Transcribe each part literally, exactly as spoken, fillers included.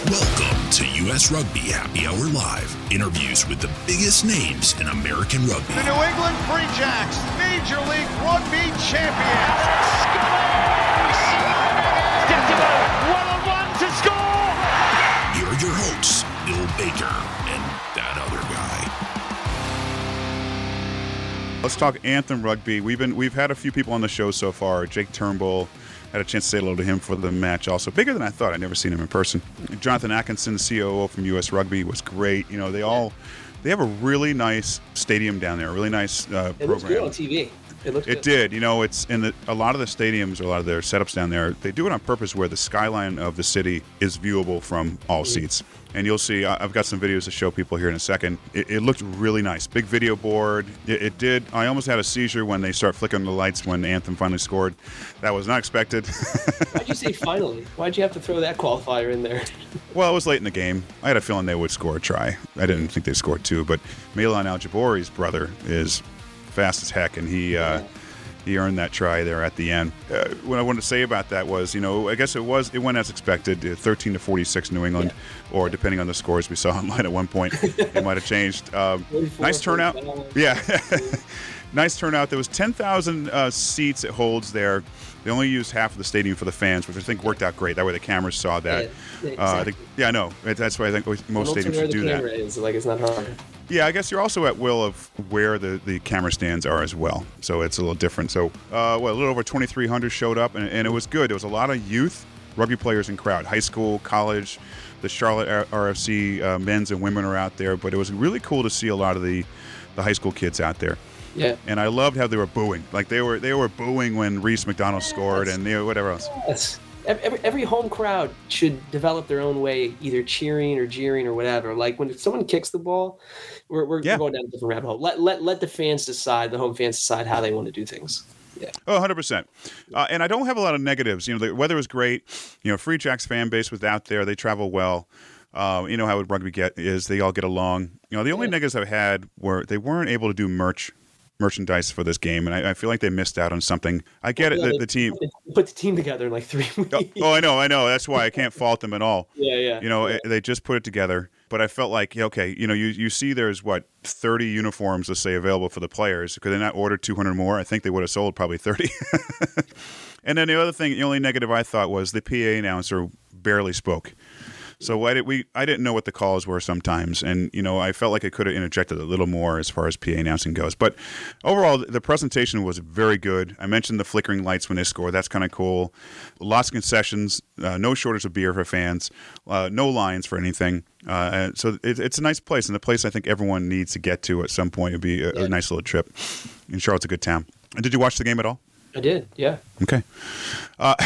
Welcome to U S Rugby Happy Hour Live. Interviews with the biggest names in American rugby. The New England Free Jacks, Major League Rugby champions. One-on-one to score! Here are your hosts, Bill Baker and that other guy. Let's talk Anthem Rugby. We've been we've had a few people on the show so far. Jake Turnbull, had a chance to say hello to him for the match also. Bigger than I thought. I'd never seen him in person. Jonathan Atkinson, the C O O from U S Rugby, was great. You know, they all they have a really nice stadium down there, a really nice uh, it program. It looks good on T V. It looks It good. did. You know, it's in the, a lot of the stadiums or a lot of their setups down there, they do it on purpose where the skyline of the city is viewable from all mm-hmm. seats. And you'll see, I've got some videos to show people here in a second. It, it looked really nice. Big video board. It, it did. I almost had a seizure when they start flickering the lights when Anthem finally scored. That was not expected. Why'd you say finally? Why'd you have to throw that qualifier in there? Well, it was late in the game. I had a feeling they would score a try. I didn't think they'd score two, but Milan Al-Jabori's brother is fast as heck, and he uh, he earned that try there at the end. Uh, what I wanted to say about that was, you know, I guess it was it went as expected, thirteen to forty-six New England, yeah. or depending on the scores we saw online at one point, it might have changed. Um, nice turnout. Yeah. Nice turnout. There was ten thousand uh, seats it holds there. They only used half of the stadium for the fans, which I think worked out great. That way the cameras saw that. Yeah, exactly. uh, I think, yeah I know. That's why I think most stadiums should do that. Is, like, it's not hard. Yeah, I guess you're also at will of where the, the camera stands are as well. So it's a little different. So, uh, well, a little over twenty-three hundred showed up, and, and it was good. There was a lot of youth rugby players in crowd, high school, college. The Charlotte R F C uh, men's and women are out there, but it was really cool to see a lot of the, the high school kids out there. Yeah. And I loved how they were booing. Like they were they were booing when Reese McDonald scored and you know, whatever else. Yes. Every, every home crowd should develop their own way, either cheering or jeering or whatever. Like when someone kicks the ball, we're, we're, yeah. we're going down a different rabbit hole. Let, let, let the fans decide, the home fans decide how they want to do things. Yeah. Oh, one hundred percent. Uh, and I don't have a lot of negatives. You know, the weather was great. You know, Free Jacks fan base was out there. They travel well. Uh, you know how rugby get is they all get along. You know, the only yeah. negatives I've had were they weren't able to do merch. merchandise for this game, and I, I feel like they missed out on something. I get well, it, the, the team put the team together in like three weeks. Oh, oh, I know, I know. That's why I can't fault them at all. Yeah, yeah. You know, yeah. It, they just put it together, but I felt like, okay, you know, you, you see there's, what, thirty uniforms, let's say, available for the players. Could they not order two hundred more? I think they would have sold probably thirty. And then the other thing, the only negative I thought was the P A announcer barely spoke. So I, did, we, I didn't know what the calls were sometimes, and you know I felt like I could have interjected a little more as far as P A announcing goes. But overall, the presentation was very good. I mentioned the flickering lights when they score. That's kind of cool. Lots of concessions, uh, no shortage of beer for fans, uh, no lines for anything. Uh, so it, it's a nice place, and a place I think everyone needs to get to at some point. It would be a, yeah. a nice little trip. And Charlotte's a good town. And did you watch the game at all? I did, yeah. Okay. Uh,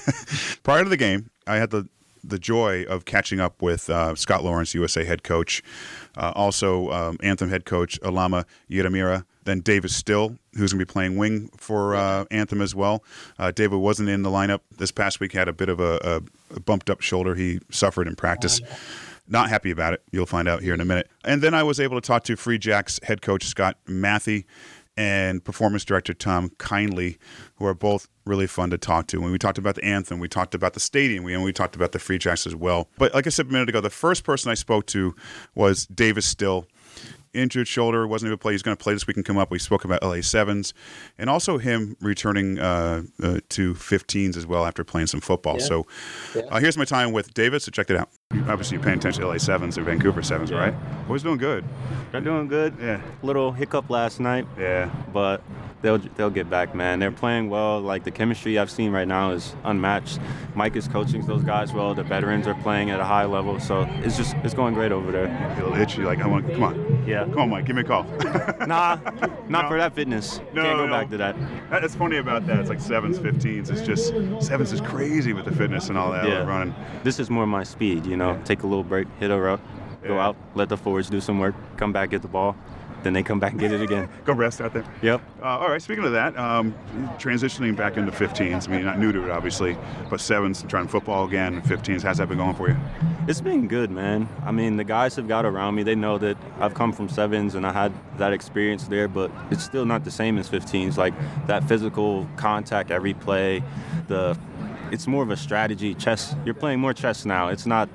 prior to the game, I had the the joy of catching up with uh, Scott Lawrence, U S A head coach, uh, also um, Anthem head coach Alama Yiramira, then David Still, who's going to be playing wing for uh, Anthem as well. Uh, David wasn't in the lineup this past week, had a bit of a, a bumped up shoulder he suffered in practice. Oh, Not happy about it. You'll find out here in a minute. And then I was able to talk to Free Jacks head coach Scott Matthey and performance director Tom Kindly, who are both really fun to talk to. When we talked about the anthem, we talked about the stadium, we, and we talked about the Free Jacks as well. But like I said a minute ago, the first person I spoke to was Davis Still. Injured shoulder, wasn't able to play. He's going to play this week and come up. We spoke about L A Sevens, and also him returning uh, uh, to fifteens as well after playing some football. Yeah. So yeah. uh, here's my time with David, so check it out. Obviously, you're paying attention to L A Sevens or Vancouver Sevens, yeah. right? Boys doing good. They're doing good. Yeah. Little hiccup last night. Yeah. But they'll they'll get back, man. They're playing well. Like, the chemistry I've seen right now is unmatched. Mike is coaching those guys well. The veterans are playing at a high level. So it's just it's going great over there. I feel itchy. Like, I want come on. Yeah. Come on, Mike. Give me a call. nah, not no. for that fitness. No, Can't go no. back to that. That's funny about that. It's like sevens, fifteens. It's just sevens is crazy with the fitness and all that yeah. running. This is more my speed, you know. Yeah. Take a little break, hit a route, go yeah. out, let the forwards do some work, come back, get the ball. Then they come back and get it again. Go rest out there. Yep. Uh, all right, speaking of that, um, transitioning back into fifteens, I mean, not new to it, obviously, but sevens, trying football again, fifteens, how's that been going for you? It's been good, man. I mean, the guys have got around me. They know that I've come from sevens and I had that experience there, but it's still not the same as fifteens. Like, that physical contact every play, the it's more of a strategy. Chess, you're playing more chess now. It's not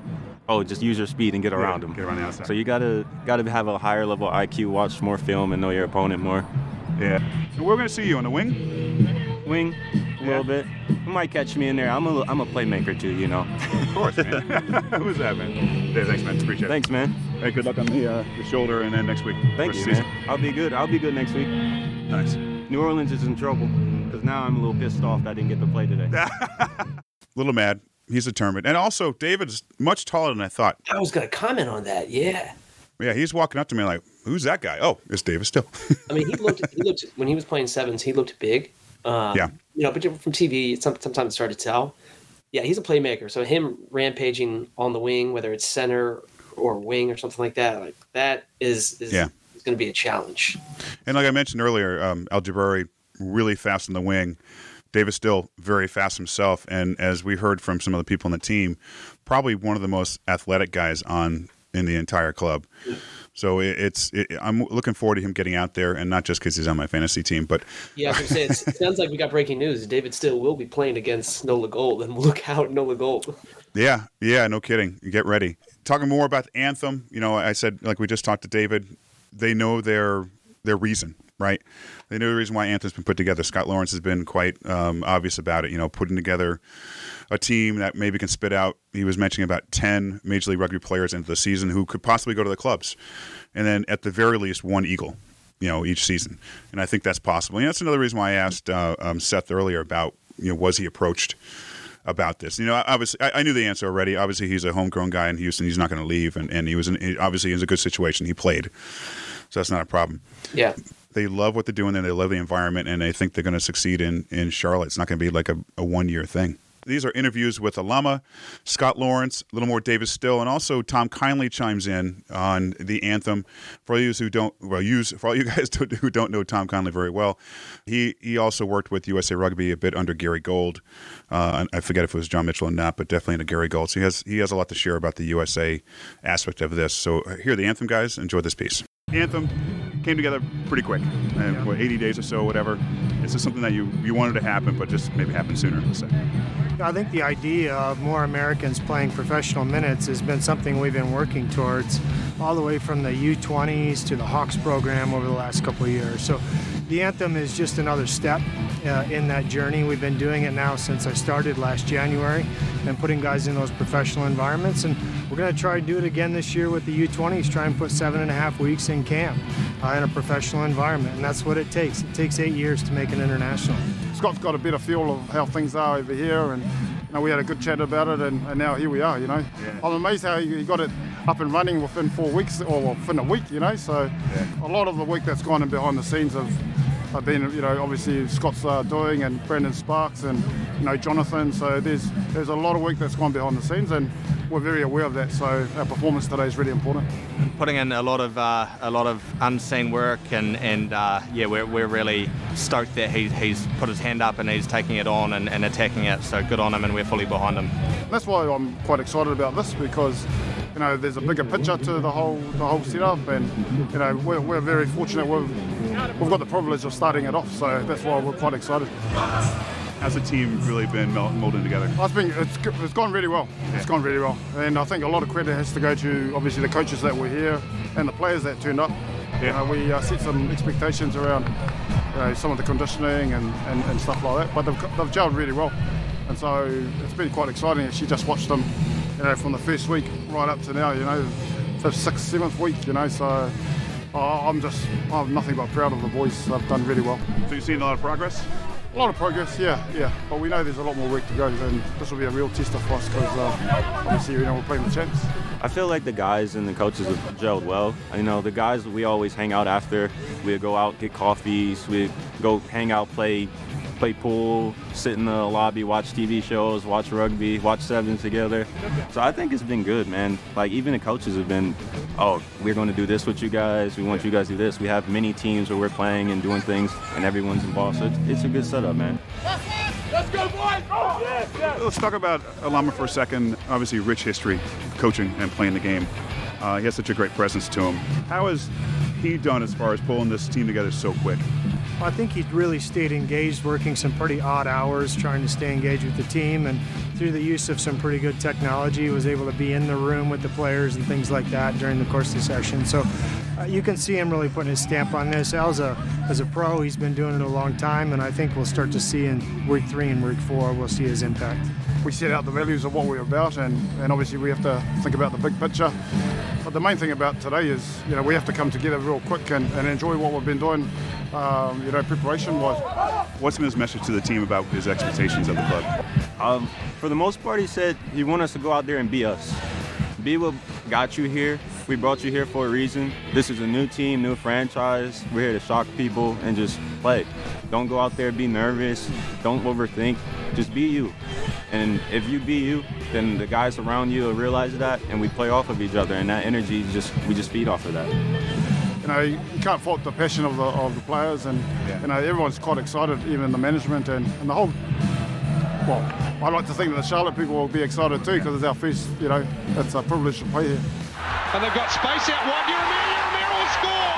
oh, just use your speed and get around yeah, them. Get around the outside. So you gotta gotta have a higher level I Q, watch more film, and know your opponent more. Yeah. And we're going to see you on the wing? Wing, a yeah. little bit. You might catch me in there. I'm a I'm a playmaker too, you know. Of course, man. Who's that, man? Yeah, thanks, man. Appreciate it. Thanks, man. Hey, good luck on the uh, the shoulder, and then next week. Thank you, season. man. I'll be good. I'll be good next week. Nice. New Orleans is in trouble because now I'm a little pissed off that I didn't get to play today. Little mad. He's determined. And also, David's much taller than I thought. I was going to comment on that. Yeah. Yeah, he's walking up to me like, who's that guy? Oh, it's David Still. I mean, he looked, he looked, when he was playing sevens, he looked big. Um, yeah. You know, but from T V, it's sometimes it's hard to tell. Yeah, he's a playmaker. So him rampaging on the wing, whether it's center or wing or something like that, like that is, is, yeah. is going to be a challenge. And like I mentioned earlier, um, Al-Jabari really fast on the wing. David Still very fast himself. And as we heard from some of the people on the team, probably one of the most athletic guys on in the entire club. So it, it's it, I'm looking forward to him getting out there, and not just because he's on my fantasy team, but yeah, I was gonna say, it's, it sounds like we got breaking news. David Still will be playing against Nola Gold, and look out, Nola Gold. Yeah, yeah, no kidding. Get ready. Talking more about the anthem. You know, I said like we just talked to David. They know their their reason, right? They know the reason why Anthem's been put together. Scott Lawrence has been quite um, obvious about it. You know, putting together a team that maybe can spit out, he was mentioning about ten Major League Rugby players into the season who could possibly go to the clubs. And then at the very least, one Eagle, you know, each season. And I think that's possible. And that's another reason why I asked uh, um, Seth earlier about, you know, was he approached about this? You know, obviously, I, I knew the answer already. Obviously, he's a homegrown guy in Houston. He's not going to leave. And, and he was in, he, obviously in a good situation. He played. So that's not a problem. Yeah. They love what they're doing there. They love the environment, and they think they're going to succeed in, in Charlotte. It's not going to be like a, a one-year thing. These are interviews with Alama, Scott Lawrence, a little more David Still, and also Tom Kindly chimes in on the anthem. For you who don't, well, use for all you guys who don't know Tom Kindly very well, he he also worked with U S A Rugby a bit under Gary Gold. Uh, I forget if it was John Mitchell or not, but definitely under Gary Gold. So he has he has a lot to share about the U S A aspect of this. So here, the anthem guys, enjoy this piece. Anthem came together pretty quick, and yeah. what, eighty days or so, whatever. It's just something that you, you wanted to happen, but just maybe happen sooner. So. I think the idea of more Americans playing professional minutes has been something we've been working towards all the way from the U twenties to the Hawks program over the last couple of years. So the anthem is just another step uh, in that journey. We've been doing it now since I started last January and putting guys in those professional environments. And we're going to try to do it again this year with the U twenties, try and put seven and a half weeks in camp uh, in a professional environment. And that's what it takes. It takes eight years to make an international. Scott's got a better feel of how things are over here, and you know, we had a good chat about it, and, and now here we are, you know. Yeah. I'm amazed how he got it up and running within four weeks, or within a week, you know, so yeah. A lot of the work that's gone in behind the scenes have, have been, you know, obviously Scott's uh, doing, and Brandon Sparks, and, you know, Jonathan, so there's there's a lot of work that's gone behind the scenes, and we're very aware of that, so our performance today is really important. Putting in a lot of uh, a lot of unseen work, and and uh, yeah, we're we're really stoked that he, he's put his hand up and he's taking it on and, and attacking it. So good on him, and we're fully behind him. That's why I'm quite excited about this, because you know there's a bigger picture to the whole the whole setup, and you know we're we're very fortunate. We've we've got the privilege of starting it off, so that's why we're quite excited. How's the team really been molding together? I think it's, it's gone really well. Yeah. It's gone really well. And I think a lot of credit has to go to, obviously, the coaches that were here and the players that turned up. Yeah. You know, we uh, set some expectations around you know, some of the conditioning and, and, and stuff like that. But they've, they've gelled really well. And so it's been quite exciting. Actually, just watched them, you know, from the first week right up to now, you know, the sixth, seventh week, you know. So uh, I'm just, I'm nothing but proud of the boys. They've done really well. So you've seen a lot of progress? A lot of progress, yeah, yeah. But we know there's a lot more work to go, and this will be a real tester for us because uh, obviously, you know, we're playing the champs. I feel like the guys and the coaches have gelled well. You know, the guys, we always hang out after. We'd go out, get coffees. We'd go hang out, play play pool, sit in the lobby, watch T V shows, watch rugby, watch sevens together. So I think it's been good, man. Like, even the coaches have been, oh, we're going to do this with you guys. We want you guys to do this. We have many teams where we're playing and doing things, and everyone's involved. So it's, it's a good setup, man. Let's go, boys! Oh, yes, yes. Let's talk about Alama for a second. Obviously, rich history, coaching and playing the game. Uh, he has such a great presence to him. How has he done as far as pulling this team together so quick? I think he really stayed engaged, working some pretty odd hours, trying to stay engaged with the team, and through the use of some pretty good technology, was able to be in the room with the players and things like that during the course of the session. So uh, you can see him really putting his stamp on this. Al's a, as a pro, he's been doing it a long time, and I think we'll start to see in week three and week four, we'll see his impact. We set out the values of what we're about, and, and obviously we have to think about the big picture. But the main thing about today is, you know, we have to come together real quick and, and enjoy what we've been doing, um, you know, preparation-wise. What's been his message to the team about his expectations of the club? Um, for the most part, he said he wanted us to go out there and be us. Be what got you here. We brought you here for a reason. This is a new team, new franchise. We're here to shock people and just play. Don't go out there, be nervous. Don't overthink. Just be you. And if you be you, then the guys around you will realize that, and we play off of each other. And that energy, just we just feed off of that. You know, you can't fault the passion of the of the players, and yeah. you know, everyone's quite excited, even the management and, and the whole. Well, I like to think that the Charlotte people will be excited too, because it's our first. You know, it's a privilege to play here. And they've got space out wide. Yeremia, Yeremia will score.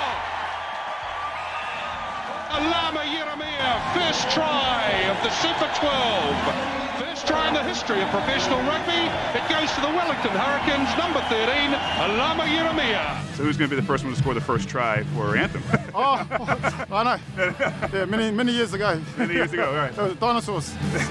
Alama Yeremia, first try of the Super twelve. First try in the history of professional rugby. It goes to the Wellington Hurricanes, number thirteen, Alama Yeremia. So who's going to be the first one to score the first try for Anthem? oh, I know. Yeah, many many years ago. Many years ago, all right. It was dinosaurs.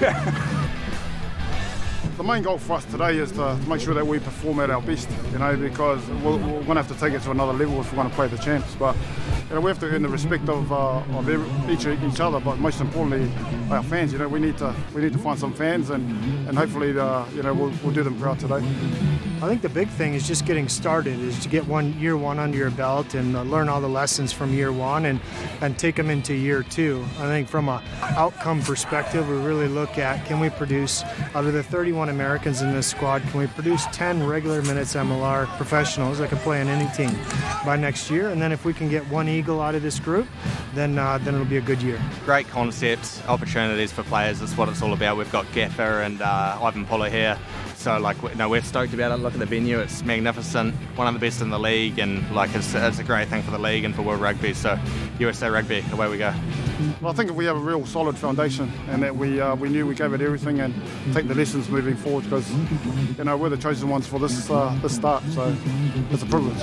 The main goal for us today is to, to make sure that we perform at our best, you know, because we're, we're going to have to take it to another level if we're going to play the champs. But you know, we have to earn the respect of, uh, of every, each each other. But most importantly, our fans. You know, we need to we need to find some fans, and and hopefully, the, you know, we'll, we'll do them proud today. I think the big thing is just getting started, is to get one year one under your belt and uh, learn all the lessons from year one and, and take them into year two. I think from a outcome perspective, we really look at, can we produce, out of the thirty-one Americans in this squad, can we produce ten regular minutes M L R professionals that can play on any team by next year? And then if we can get one Eagle out of this group, then uh, then it'll be a good year. Great concepts, opportunities for players. That's what it's all about. We've got Gaffer and uh, Ivan Puller here. So, like, you know, we're stoked about it. Look at the venue; it's magnificent, one of the best in the league, and like, it's, it's a great thing for the league and for World Rugby. So, U S A Rugby, away we go. Well, I think if we have a real solid foundation, and that we uh, we knew we gave it everything, and take the lessons moving forward, because you know we're the chosen ones for this uh, this start. So, it's a privilege.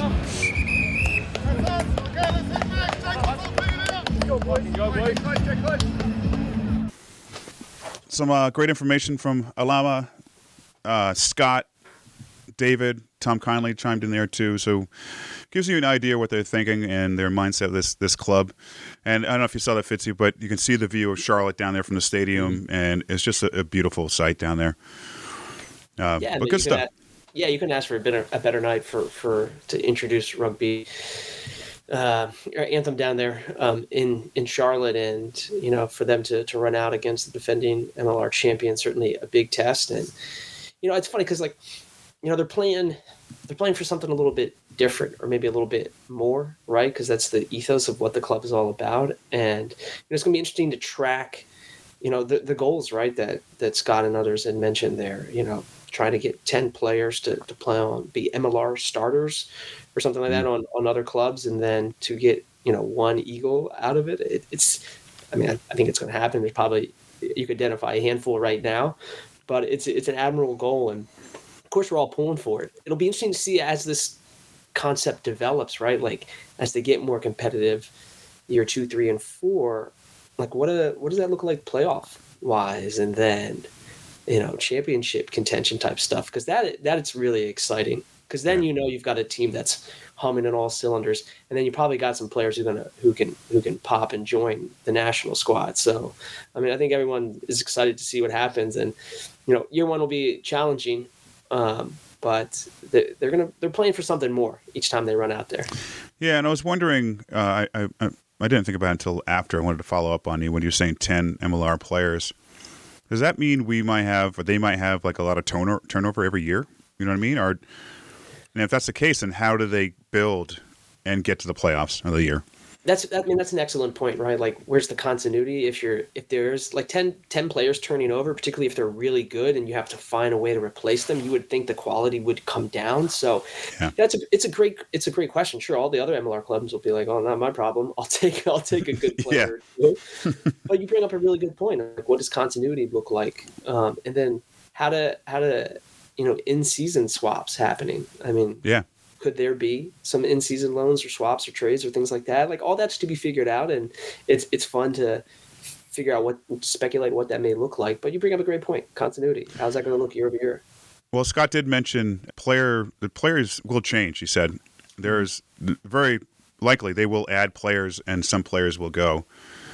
Some uh, great information from Alama. Uh, Scott, David, Tom Conley chimed in there too, so gives you an idea what they're thinking and their mindset of this this club. And I don't know if you saw that, Fitzy, but you can see the view of Charlotte down there from the stadium, and it's just a, a beautiful sight down there. Uh, yeah, but good stuff. Ask, yeah, you couldn't ask for a better a better night for, for to introduce rugby. Uh, Anthem down there um, in in Charlotte, and you know, for them to to run out against the defending M L R champion, certainly a big test. And you know, it's funny because, like, you know, they're playing, they're playing for something a little bit different, or maybe a little bit more, right? Because that's the ethos of what the club is all about. And you know, it's going to be interesting to track, you know, the, the goals, right? That that Scott and others had mentioned there. You know, trying to get ten players to, to play on, be M L R starters or something like that on, on other clubs, and then to get, you know, one Eagle out of it. it it's, I mean, I, I think it's going to happen. There's probably, you could identify a handful right now. But it's it's an admirable goal, and of course we're all pulling for it. It'll be interesting to see as this concept develops, right? Like as they get more competitive, year two, three, and four. Like what a, what does that look like playoff wise, and then you know championship contention type stuff? Because that that it's really exciting. Because then you know you've got a team that's humming in all cylinders, and then you probably got some players who gonna who can who can pop and join the national squad. So, I mean, I think everyone is excited to see what happens, and you know, year one will be challenging, um, but they're, they're gonna they're playing for something more each time they run out there. Yeah, and I was wondering, uh, I, I I didn't think about it until after. I wanted to follow up on you when you were saying ten M L R players. Does that mean we might have, or they might have, like a lot of turnover turnover every year? You know what I mean? Or and if that's the case, then how do they build and get to the playoffs of the year? That's, I mean, that's an excellent point, right? Like, where's the continuity? If you're, if there's like ten, ten players turning over, particularly if they're really good and you have to find a way to replace them, you would think the quality would come down. So yeah. that's a, it's a great, it's a great question. Sure. All the other M L R clubs will be like, oh, not my problem. I'll take, I'll take a good player. Yeah. But you bring up a really good point. Like, what does continuity look like? Um, and then how to, how to, you know, in-season swaps happening. I mean, yeah. Could there be some in-season loans or swaps or trades or things like that? Like, all that's to be figured out, and it's it's fun to figure out what, speculate what that may look like. But you bring up a great point: continuity. How's that going to look year over year? Well, Scott did mention player the players will change. He said there's very likely they will add players, and some players will go.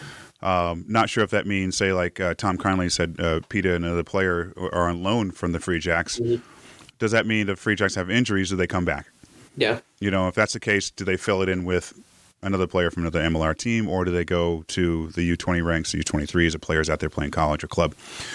Um, not sure if that means, say, like uh, Tom Conley said, uh, Peta and another player are on loan from the Free Jacks. Mm-hmm. Does that mean the Free Jacks have injuries? Do they come back? Yeah. You know, if that's the case, do they fill it in with another player from another M L R team, or do they go to the U twenty ranks, the U twenty-threes, of players out there playing college or club?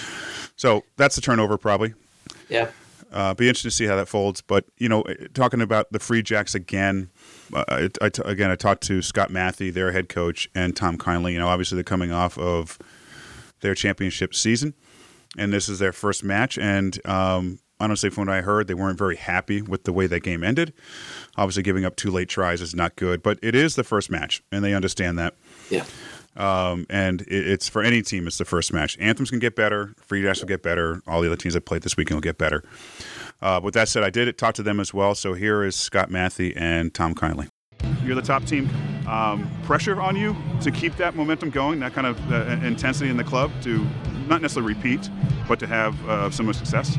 So that's the turnover probably. Yeah. Uh, be interested to see how that folds. But, you know, talking about the Free Jacks again, uh, I, I t- again, I talked to Scott Matthew, their head coach, and Tom Conley. You know, obviously they're coming off of their championship season, and this is their first match. And, um, honestly, from what I heard, they weren't very happy with the way that game ended. Obviously, giving up two late tries is not good, but it is the first match, and they understand that. Yeah. Um, and it, it's for any team, it's the first match. Anthems can get better. Free Jacks will get better. All the other teams that played this weekend will get better. Uh, with that said, I did talk to them as well. So here is Scott Matthew and Tom Conley. You're the top team. Um, pressure on you to keep that momentum going, that kind of uh, intensity in the club, to not necessarily repeat, but to have uh, similar success?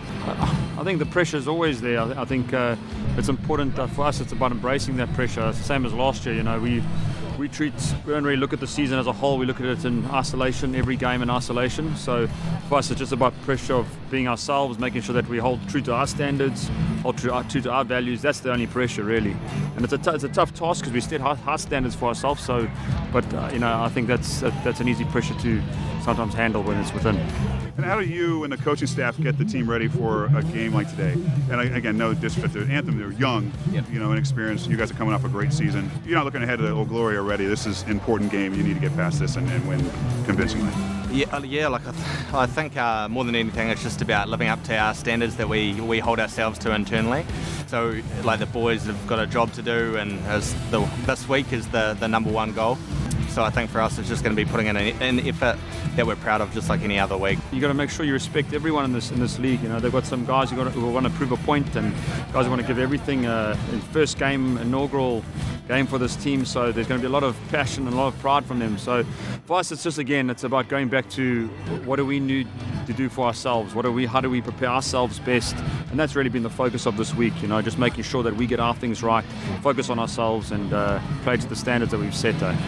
I think the pressure is always there. I think uh, it's important uh, for us. It's about embracing that pressure. It's the same as last year. You know, we we treat we don't really look at the season as a whole. We look at it in isolation, every game in isolation. So for us, it's just about pressure of being ourselves, making sure that we hold true to our standards, hold true, true to our values. That's the only pressure, really. And it's a t- it's a tough task because we set high, high standards for ourselves. So, but uh, you know, I think that's uh, that's an easy pressure to sometimes handle when it's within. And how do you and the coaching staff get the team ready for a game like today? And again, no disrespect to Anthem, they're young, yep. you know, inexperienced. You guys are coming off a great season. You're not looking ahead to the Old Glory already. This is an important game. You need to get past this and, and win convincingly. Yeah, yeah. Like I, th- I think uh, more than anything, it's just about living up to our standards that we, we hold ourselves to internally. So, like the boys have got a job to do, and as the, this week is the, the number one goal. So I think for us, it's just going to be putting in an, an effort that we're proud of, just like any other week. You got to make sure you respect everyone in this in this league. You know, they've got some guys who, got to, who want to prove a point, and guys who want to give everything. Uh, in first game, inaugural game for this team. So there's going to be a lot of passion and a lot of pride from them. So for us, it's just again, it's about going back to what do we need to do for ourselves? What do we? How do we prepare ourselves best? And that's really been the focus of this week. You know, just making sure that we get our things right, focus on ourselves, and uh, play to the standards that we've set. Uh,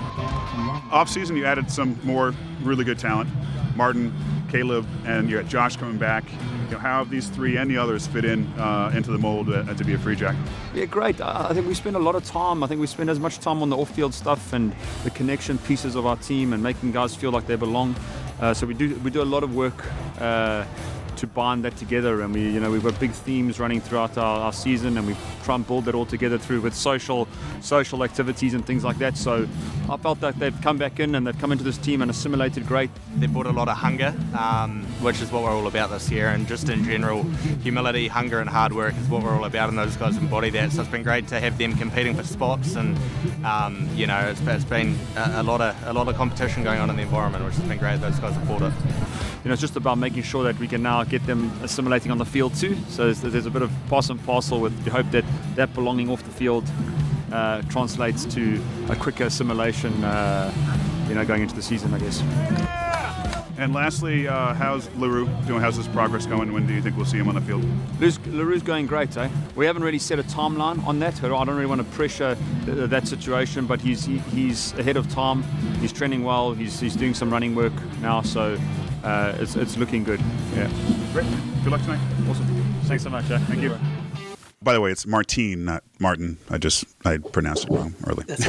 Off-season, you added some more really good talent. Martin, Caleb, and you got Josh coming back. You know, how have these three and the others fit in uh, into the mold uh, to be a Free Jack? Yeah, great. I think we spend a lot of time. I think we spend as much time on the off-field stuff and the connection pieces of our team and making guys feel like they belong. Uh, so we do we do a lot of work uh, to bind that together, and we you know we've got big themes running throughout our, our season, and we try and build that all together through with social social activities and things like that. So I felt that they've come back in and they've come into this team and assimilated great. They've brought a lot of hunger, um, which is what we're all about this year, and just in general, humility, hunger and hard work is what we're all about, and those guys embody that. So it's been great to have them competing for spots, and um, you know it's, it's been a, a lot of a lot of competition going on in the environment, which has been great. Those guys have brought it. You know, it's just about making sure that we can now get them assimilating on the field too. So there's, there's a bit of pass and parcel with the hope that that belonging off the field uh, translates to a quicker assimilation, uh, you know, going into the season, I guess. And lastly, uh, how's LaRue doing? How's his progress going? When do you think we'll see him on the field? LaRue's going great, eh? We haven't really set a timeline on that. I don't really want to pressure th- that situation, but he's he, he's ahead of time. He's trending well. He's he's doing some running work now, so uh, it's it's looking good. Yeah. Great. Good luck tonight. Awesome. Thanks so much. Eh? Thank you. By the way, it's Martine, not Martin. I just I pronounced it wrong early. That's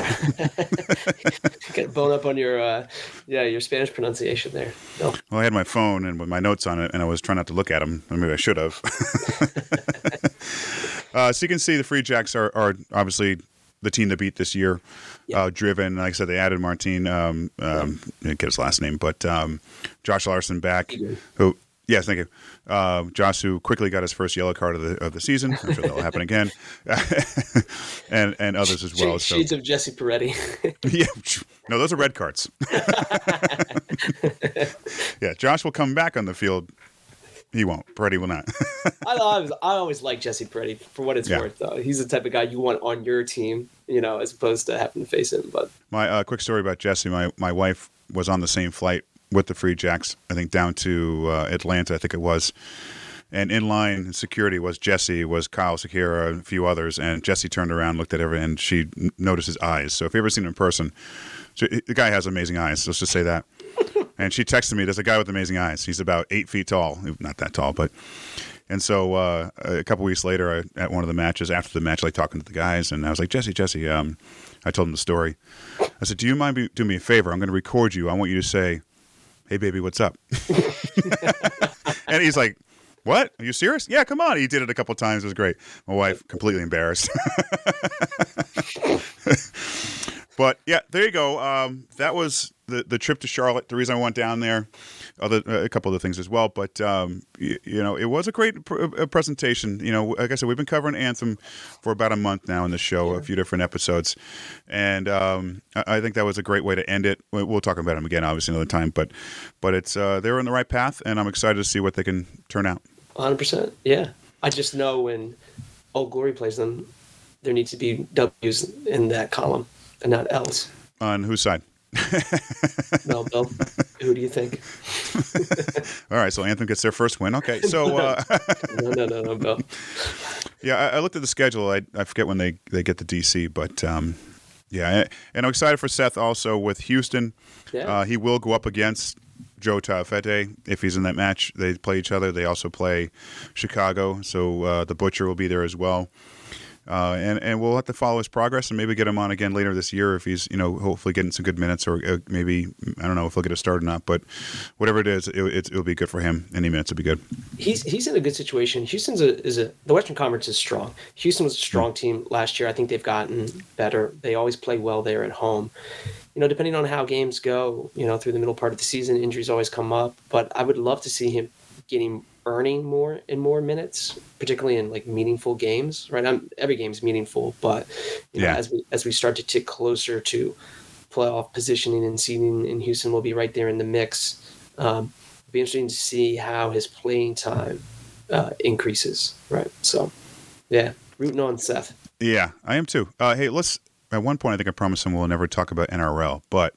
right. Get a bone up on your uh, yeah your Spanish pronunciation there. No. Well, I had my phone and with my notes on it, and I was trying not to look at them. Maybe I should have. uh, so you can see the Free Jacks are, are obviously the team to beat this year. Yeah. Uh, driven, like I said, they added Martin. Um, um, I didn't get his last name, but um, Josh Larson back. Who? Yes, thank you. Uh, Josh, who quickly got his first yellow card of the of the season. I'm sure that'll happen again, and and others as well. Shades so. of Jesse Peretti. Yeah, no, those are red cards. Yeah, Josh will come back on the field. He won't. Peretti will not. I always, I always like Jesse Peretti for what it's Yeah. worth, though. He's the type of guy you want on your team, you know, as opposed to having to face him. But My uh, quick story about Jesse. My my wife was on the same flight with the Free Jacks, I think down to uh, Atlanta, I think it was. And in line in security was Jesse, was Kyle Sakira, and a few others. And Jesse turned around, looked at everyone, and she n- noticed his eyes. So if you ever seen him in person, so the guy has amazing eyes. Let's just say that. And she texted me, there's a guy with amazing eyes. He's about eight feet tall. Not that tall, but... And so uh, a couple weeks later, I, at one of the matches, after the match, like talking to the guys, and I was like, Jesse, Jesse, um, I told him the story. I said, do you mind be, do me a favor? I'm going to record you. I want you to say, hey, baby, what's up? And he's like, what? Are you serious? Yeah, come on. He did it a couple times. It was great. My wife, completely embarrassed. But, yeah, there you go. Um, that was the, the trip to Charlotte. The reason I went down there, other uh, a couple other things as well. But, um, you, you know, it was a great pr- uh, presentation. You know, like I said, we've been covering Anthem for about a month now in the show, a few different episodes. And um, I, I think that was a great way to end it. We'll, we'll talk about them again, obviously, another time. But but it's uh, they were on the right path, and I'm excited to see what they can turn out. one hundred percent, yeah. I just know when Old Glory plays them, there needs to be W's in that column and not L's. On whose side? Well, Bill, who do you think? All right, so Anthem gets their first win. Okay, so uh, no, no, no, no, Bill. Yeah, I, I looked at the schedule. I, I forget when they, they get to D C, but um, yeah, and I'm excited for Seth also with Houston. Yeah. Uh, he will go up against Joe Taufete if he's in that match. They play each other. They also play Chicago, so uh, the Butcher will be there as well. Uh, and, and we'll have to follow his progress and maybe get him on again later this year if he's, you know, hopefully getting some good minutes, or uh, maybe, I don't know if he'll get a start or not, but whatever it is, it, it, it'll be good for him. Any minutes will be good. He's he's in a good situation. Houston's a, is a, the Western Conference is strong. Houston was a strong team last year. I think they've gotten better. They always play well there at home. You know, depending on how games go, you know, through the middle part of the season, injuries always come up, but I would love to see him getting earning more and more minutes, particularly in like meaningful games, right? I'm, every game's meaningful, but you know, yeah. as we as we start to tick closer to playoff positioning and seeding, in Houston will be right there in the mix. Um, it'll be interesting to see how his playing time uh, increases, right? So, yeah, rooting on Seth. Yeah, I am too. Uh, hey, let's. At one point, I think I promised him we'll never talk about N R L, but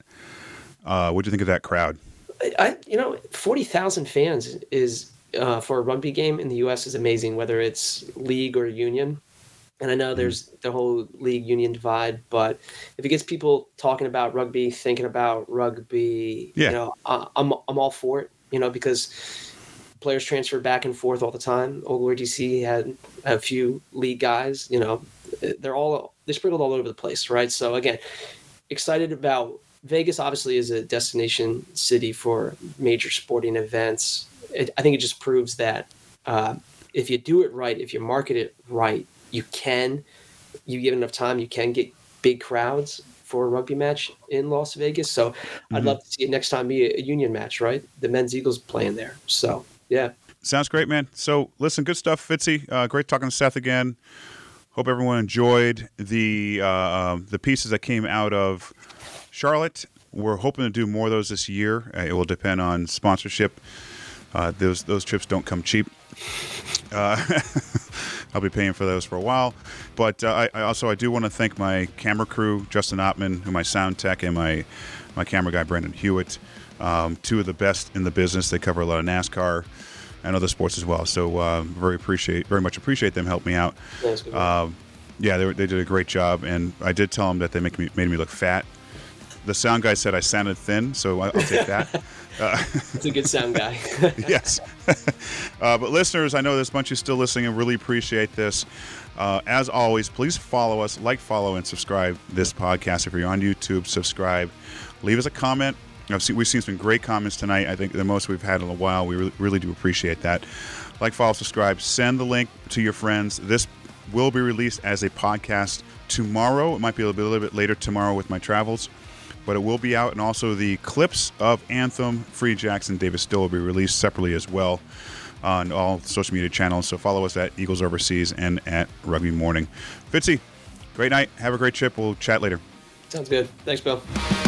uh, what do you think of that crowd? I, you know, forty thousand fans is. Uh, for a rugby game in the U S is amazing, whether it's league or union. And I know there's the whole league union divide, but if it gets people talking about rugby, thinking about rugby, yeah. you know, I, I'm I'm all for it, you know, because players transfer back and forth all the time. Old Glory D C had a few league guys, you know, they're all they're sprinkled all over the place, right? So again, excited about Vegas. Obviously, is a destination city for major sporting events. It, I think it just proves that uh, if you do it right, if you market it right, you can, you give it enough time, you can get big crowds for a rugby match in Las Vegas. So mm-hmm. I'd love to see it next time be a union match, right? The men's Eagles playing there. So, yeah. Sounds great, man. So, listen, good stuff, Fitzy. Uh, great talking to Seth again. Hope everyone enjoyed the uh, the pieces that came out of Charlotte. We're hoping to do more of those this year. Uh, it will depend on sponsorship. Uh, those those trips don't come cheap. Uh, I'll be paying for those for a while. But uh, I, I also I do want to thank my camera crew, Justin Ottman, who my sound tech, and my my camera guy, Brandon Hewitt. Um, two of the best in the business. They cover a lot of NASCAR and other sports as well. So uh, very appreciate very much appreciate them helping me out. Um, yeah, they, they did a great job, and I did tell them that they make me made me look fat. The sound guy said I sounded thin, so I'll take that. Uh, It's a good sound guy. Yes. uh, but listeners, I know there's a bunch of you still listening and really appreciate this. Uh, as always, please follow us, like, follow, and subscribe this podcast. If you're on YouTube, subscribe. Leave us a comment. I've seen, we've seen some great comments tonight. I think the most we've had in a while. We really, really do appreciate that. Like, follow, subscribe. Send the link to your friends. This will be released as a podcast tomorrow. It might be a little bit later tomorrow with my travels, but it will be out. And also the clips of Anthem, Free Jackson Davis Still will be released separately as well on all social media channels. So follow us at Eagles Overseas and at Rugby Morning. Fitzy, great night. Have a great trip. We'll chat later. Sounds good. Thanks, Bill.